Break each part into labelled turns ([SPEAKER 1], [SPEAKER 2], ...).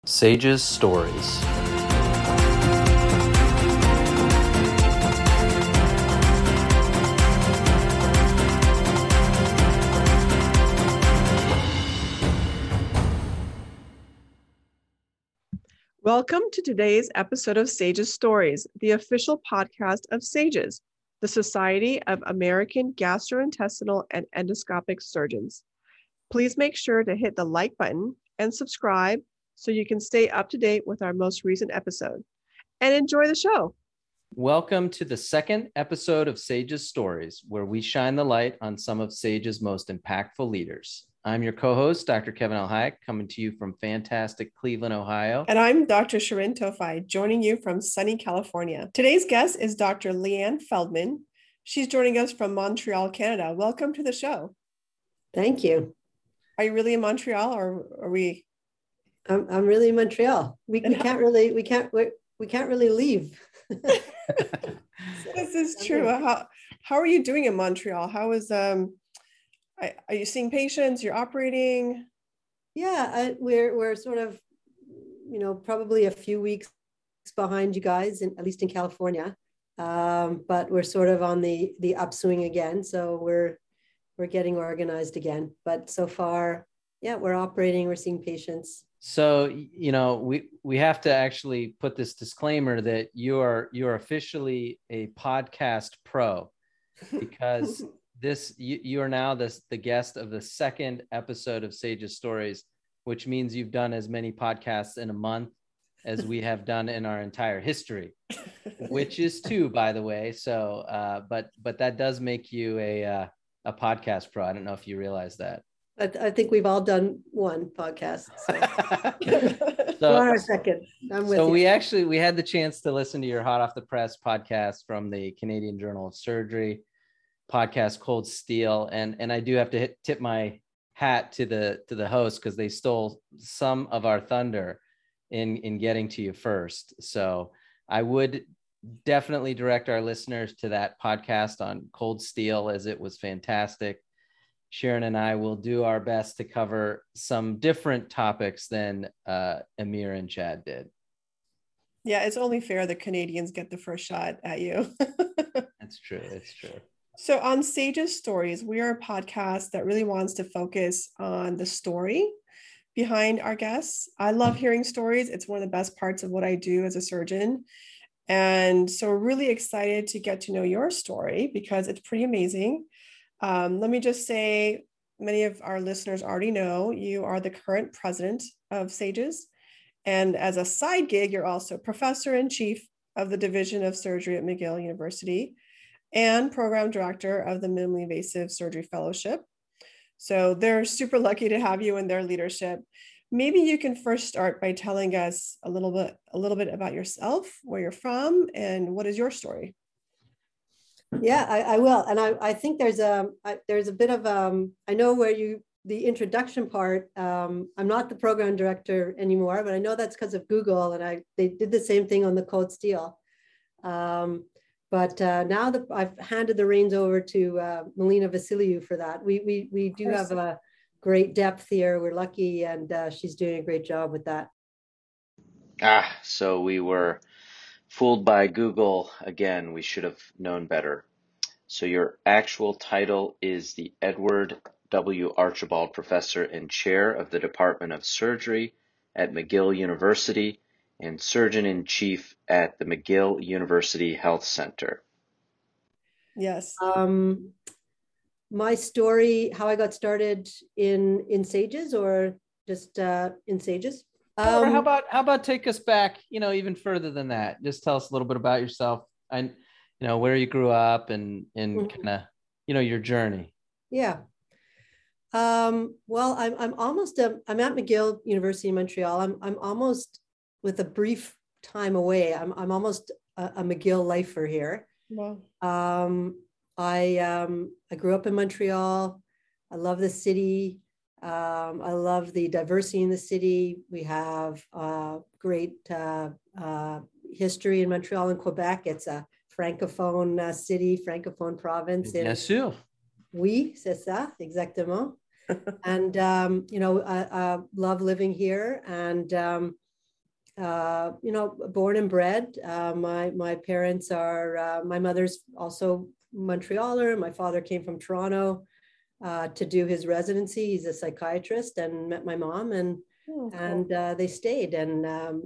[SPEAKER 1] Sage's Stories.
[SPEAKER 2] Welcome to today's episode of Sage's Stories, the official podcast of SAGES, the Society of American Gastrointestinal and Endoscopic Surgeons. Please make sure to hit the like button and subscribe so you can stay up to date with our most recent episode. And enjoy the show.
[SPEAKER 1] Welcome to the second episode of Sage's Stories, where we shine the light on some of Sage's most impactful leaders. I'm your co-host, Dr. Kevin L. Hayek, coming to you from fantastic Cleveland, Ohio.
[SPEAKER 2] And I'm Dr. Shirin Tofai, joining you from sunny California. Today's guest is Dr. Leanne Feldman. She's joining us from Montreal, Canada. Welcome to the show.
[SPEAKER 3] Thank you.
[SPEAKER 2] Are you really in Montreal, or are we?
[SPEAKER 3] I'm really in Montreal. We can't really leave.
[SPEAKER 2] This is true. How are you doing in Montreal? How is are you seeing patients? You're operating?
[SPEAKER 3] Yeah, we're sort of, probably a few weeks behind you guys, at least in California. But we're sort of on the upswing again. So we're getting organized again. But so far, yeah, we're operating. We're seeing patients.
[SPEAKER 1] So, we have to actually put this disclaimer that you are officially a podcast pro, because you are now the guest of the second episode of Sage's Stories, which means you've done as many podcasts in a month as we have done in our entire history, which is 2, by the way. So, but that does make you a podcast pro. I don't know if you realize that.
[SPEAKER 3] I think we've all done one podcast. So on our second. I'm with you.
[SPEAKER 1] We had the chance to listen to your hot off the press podcast from the Canadian Journal of Surgery podcast, Cold Steel, and I do have to tip my hat to the host, because they stole some of our thunder in getting to you first. So I would definitely direct our listeners to that podcast on Cold Steel, as it was fantastic. Sharon and I will do our best to cover some different topics than Amir and Chad did.
[SPEAKER 2] Yeah, it's only fair the Canadians get the first shot at you.
[SPEAKER 1] That's true. It's true.
[SPEAKER 2] So on Sage's Stories, we are a podcast that really wants to focus on the story behind our guests. I love hearing stories. It's one of the best parts of what I do as a surgeon. And so we're really excited to get to know your story, because it's pretty amazing. Let me just say, many of our listeners already know you are the current president of SAGES. And as a side gig, you're also professor in chief of the Division of Surgery at McGill University and program director of the Minimally Invasive Surgery Fellowship. So they're super lucky to have you in their leadership. Maybe you can first start by telling us a little bit about yourself, where you're from, and what is your story?
[SPEAKER 3] Yeah, I will. And I think there's a bit of, I know where the introduction part, I'm not the program director anymore, but I know that's because of Google, and they did the same thing on the Cold Steel. But now that I've handed the reins over to Melina Vasiliou for that, we do have a great depth here. We're lucky, and she's doing a great job with that.
[SPEAKER 4] So we were fooled by Google again. We should have known better. So your actual title is the Edward W. Archibald Professor and Chair of the Department of Surgery at McGill University and Surgeon-in-Chief at the McGill University Health Center.
[SPEAKER 2] Yes.
[SPEAKER 3] My story, how I got started in SAGES, or just in SAGES?
[SPEAKER 1] Or how about take us back, even further than that. Just tell us a little bit about yourself and, where you grew up and kind of, your journey.
[SPEAKER 3] Yeah. Well, I'm at McGill University in Montreal. I'm almost, with a brief time away, I'm almost a McGill lifer here.
[SPEAKER 2] Wow.
[SPEAKER 3] I grew up in Montreal. I love the city. I love the diversity in the city. We have great history in Montreal and Quebec. It's a francophone city, francophone province.
[SPEAKER 1] Bien sûr.
[SPEAKER 3] Oui, c'est ça, exactement. And, I love living here. And born and bred. My parents are, my mother's also Montrealer. My father came from Toronto to do his residency. He's a psychiatrist, and met my mom, and they stayed. And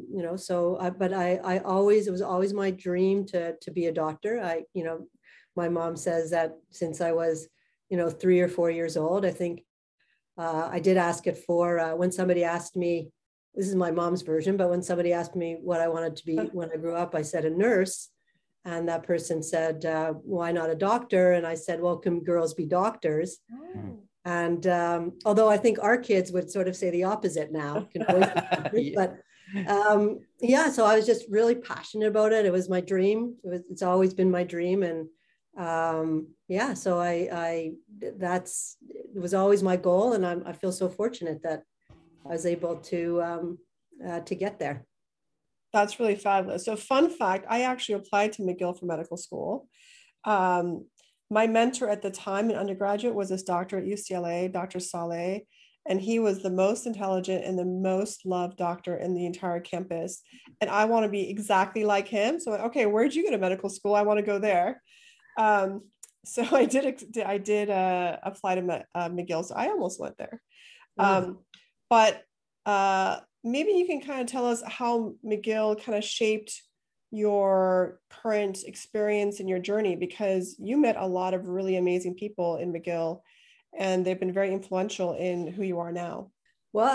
[SPEAKER 3] it was always my dream to be a doctor. My mom says that since I was 3 or 4 years old. I think I did ask it for when somebody asked me. This is my mom's version, but when somebody asked me what I wanted to be when I grew up, I said a nurse. And that person said, why not a doctor? And I said, well, can girls be doctors? Oh. And although I think our kids would sort of say the opposite now, can boys be doctors? But so I was just really passionate about it. It was my dream. It's always been my dream. And so it was always my goal. And I feel so fortunate that I was able to get there.
[SPEAKER 2] That's really fabulous. So fun fact, I actually applied to McGill for medical school. My mentor at the time in undergraduate was this doctor at UCLA, Dr. Saleh, and he was the most intelligent and the most loved doctor in the entire campus. And I want to be exactly like him. So, okay, where'd you go to medical school? I want to go there. So I did apply to McGill. So I almost went there. But maybe you can kind of tell us how McGill kind of shaped your current experience in your journey, because you met a lot of really amazing people in McGill, and they've been very influential in who you are now.
[SPEAKER 3] Well,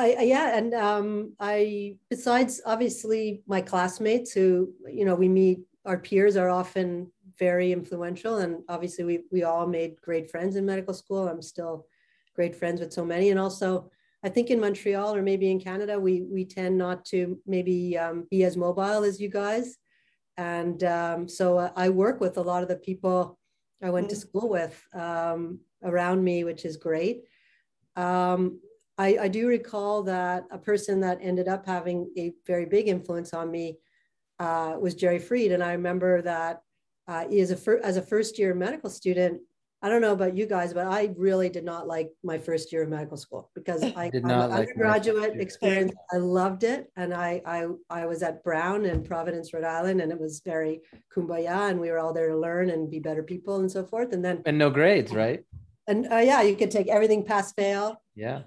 [SPEAKER 3] I besides obviously my classmates who, we meet, our peers are often very influential, and obviously we all made great friends in medical school. I'm still great friends with so many. And also I think in Montreal, or maybe in Canada, we tend not to maybe be as mobile as you guys. And so I work with a lot of the people I went to school with around me, which is great. I do recall that a person that ended up having a very big influence on me was Jerry Freed. And I remember that as a first year medical student, I don't know about you guys, but I really did not like my first year of medical school, because I did not like undergraduate experience. I loved it. And I was at Brown in Providence, Rhode Island, and it was very kumbaya, and we were all there to learn and be better people and so forth. And
[SPEAKER 1] no grades, right?
[SPEAKER 3] And you could take everything pass fail.
[SPEAKER 1] Yeah.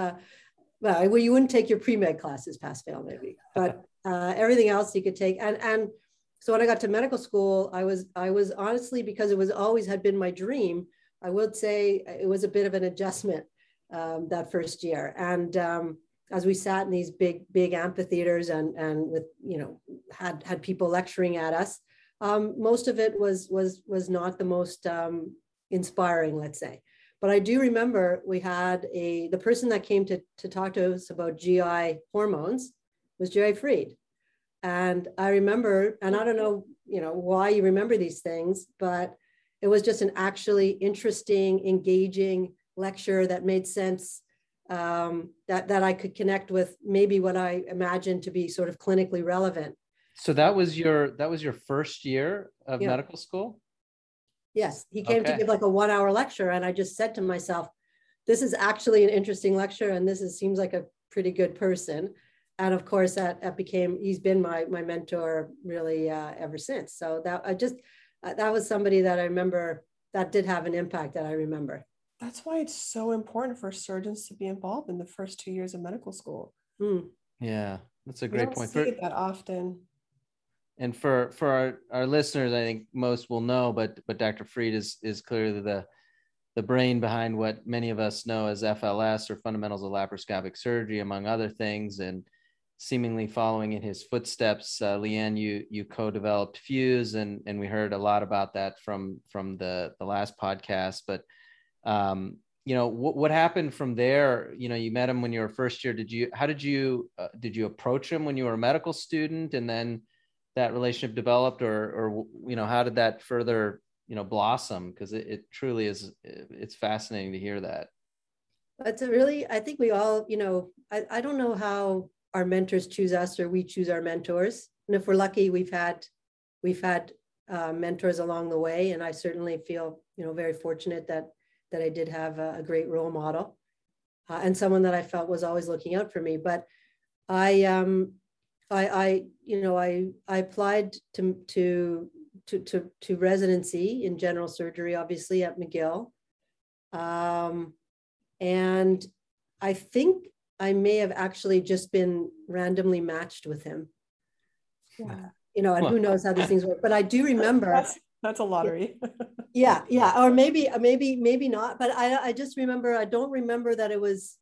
[SPEAKER 3] Well, you wouldn't take your pre-med classes pass fail maybe, but everything else you could take. And so when I got to medical school, I was honestly, because it was always had been my dream, I would say it was a bit of an adjustment that first year. And as we sat in these big amphitheaters and with, had people lecturing at us, most of it was not the most inspiring, let's say. But I do remember we had the person that came to talk to us about GI hormones was Jerry Freed. And I remember, and I don't know, why you remember these things, but it was just an actually interesting, engaging lecture that made sense, that I could connect with maybe what I imagined to be sort of clinically relevant.
[SPEAKER 1] So that was your first year of medical school?
[SPEAKER 3] Yes, he came to give like a 1 hour lecture, and I just said to myself, this is actually an interesting lecture, and seems like a pretty good person. And of course, he's been my mentor really ever since. So that was somebody that I remember that did have an impact that I remember.
[SPEAKER 2] That's why it's so important for surgeons to be involved in the first 2 years of medical school.
[SPEAKER 1] Yeah, that's a great point.
[SPEAKER 2] We don't see it that often.
[SPEAKER 1] And for our listeners, I think most will know, but Dr. Freed is clearly the brain behind what many of us know as FLS, or fundamentals of laparoscopic surgery, among other things. And seemingly following in his footsteps, Leanne, you co-developed Fuse, and we heard a lot about that from the last podcast. But what happened from there? You met him when you were first year. Did you approach him when you were a medical student, and then that relationship developed, or how did that further blossom? Because it truly is, it's fascinating to hear that.
[SPEAKER 3] That's I think we all, I don't know how our mentors choose us or we choose our mentors. And if we're lucky, we've had mentors along the way. And I certainly feel, very fortunate that I did have a great role model and someone that I felt was always looking out for me. But I I applied to residency in general surgery, obviously at McGill. And I think I may have actually just been randomly matched with him.
[SPEAKER 2] Yeah.
[SPEAKER 3] And who knows how these things work, but I do remember
[SPEAKER 2] that's a lottery.
[SPEAKER 3] yeah, or maybe not, but I just remember, I don't remember that it was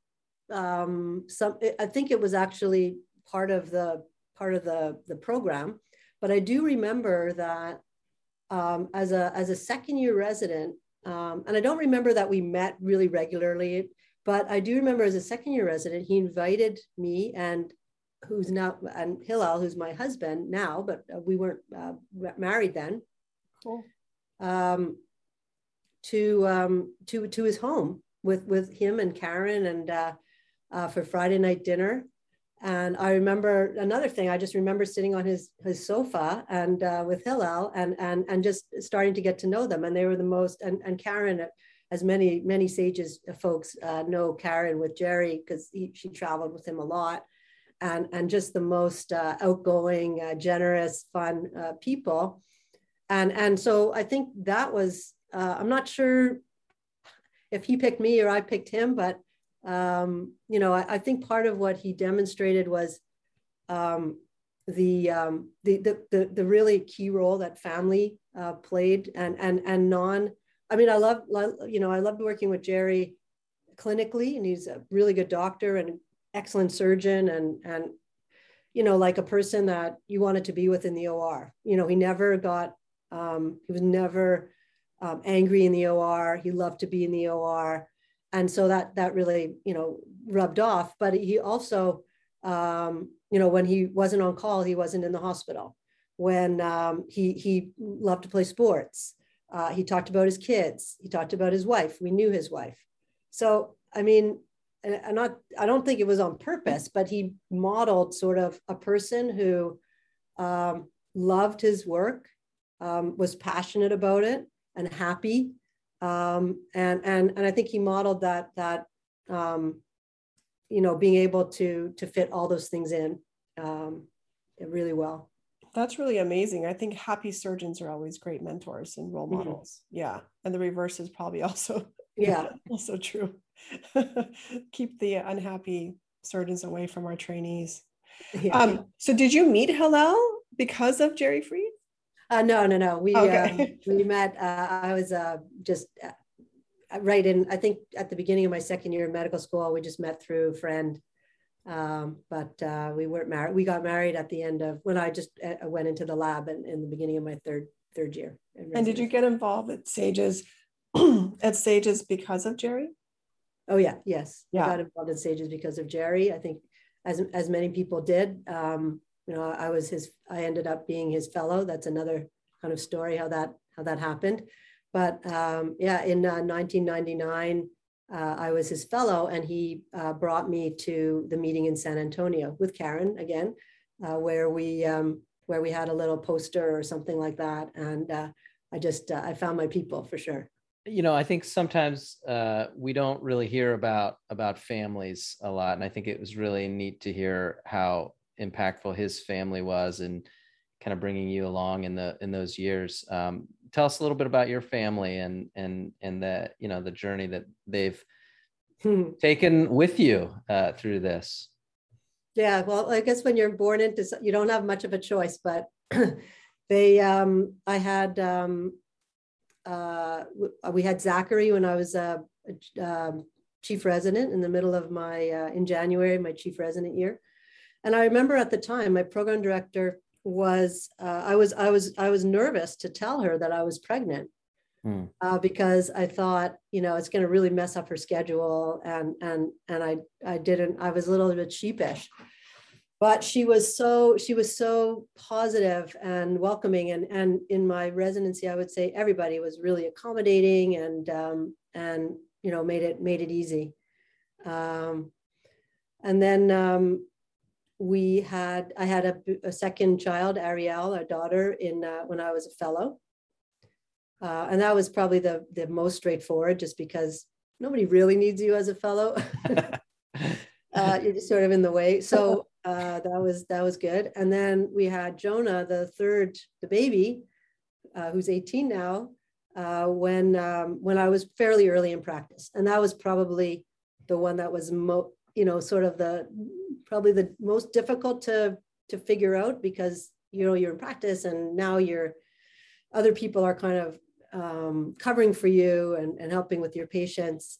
[SPEAKER 3] I think it was actually part of the program, but I do remember that as a second year resident, and I don't remember that we met really regularly, but I do remember as a second year resident, he invited me and Hillel, who's my husband now, but we weren't married then.
[SPEAKER 2] Cool.
[SPEAKER 3] To his home with him and Karen and for Friday night dinner. And I remember another thing, I just remember sitting on his sofa and with Hillel and just starting to get to know them. And they were the most, and Karen, as many Sages folks know Karen with Jerry, because she traveled with him a lot. And just the most outgoing, generous, fun people. And so I think that was, I'm not sure if he picked me or I picked him, but I think part of what he demonstrated was the really key role that family played and I loved working with Jerry clinically, and he's a really good doctor and excellent surgeon and like a person that you wanted to be with in the OR. He never got, he was never angry in the OR. He loved to be in the OR. And so that really, rubbed off. But he also, when he wasn't on call, he wasn't in the hospital. When he loved to play sports, he talked about his kids. He talked about his wife. We knew his wife. So, I mean, I don't think it was on purpose, but he modeled sort of a person who loved his work, was passionate about it and happy. And I think he modeled that being able to fit all those things in really well.
[SPEAKER 2] That's really amazing. I think happy surgeons are always great mentors and role models. Mm-hmm. Yeah. And the reverse is probably also, also true. Keep the unhappy surgeons away from our trainees. Yeah. So did you meet Hillel because of Jerry Freed?
[SPEAKER 3] No. We met, I was just right in, I think at the beginning of my second year of medical school, we just met through a friend. But we weren't married. We got married at the end of when I just went into the lab in the beginning of my third year.
[SPEAKER 2] And did you get involved at Sages because of Jerry?
[SPEAKER 3] Oh yeah, yes. Yeah. I got involved in Sages because of Jerry. I think as many people did. I ended up being his fellow. That's another kind of story how that happened. But in 1999. I was his fellow, and he brought me to the meeting in San Antonio with Karen again, where we had a little poster or something like that, and I found my people for sure.
[SPEAKER 1] I think sometimes we don't really hear about families a lot, and I think it was really neat to hear how impactful his family was and kind of bringing you along in those years. Tell us a little bit about your family and the journey that they've taken with you through this.
[SPEAKER 3] Yeah, well, I guess when you're born into, you don't have much of a choice, but we had Zachary when I was a chief resident in the middle of in January, my chief resident year. And I remember at the time, my program director was I was nervous to tell her that I was pregnant because I thought, it's going to really mess up her schedule, and I was a little bit sheepish, but she was so positive and welcoming, and in my residency, I would say everybody was really accommodating and made it easy, and then. I had a second child, Ariel, our daughter, when I was a fellow. And that was probably the most straightforward, just because nobody really needs you as a fellow. You're just sort of in the way. So That was good. And then we had Jonah, the third, the baby, who's 18 now, when I was fairly early in practice, and that was probably the one that was sort of probably the most difficult to figure out, because you're in practice and now other people are kind of covering for you and helping with your patients.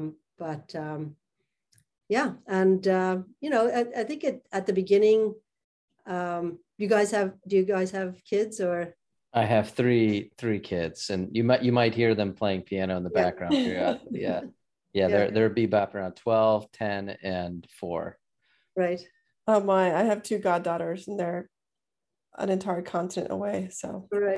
[SPEAKER 3] Yeah, and I think at the beginning, do you guys have kids? Or
[SPEAKER 1] I have three kids, and you might hear them playing piano in the background periodically. Yeah, they're bebop around 12, 10, and 4.
[SPEAKER 3] Right.
[SPEAKER 2] I have 2 goddaughters, and they're an entire continent away. So
[SPEAKER 3] right.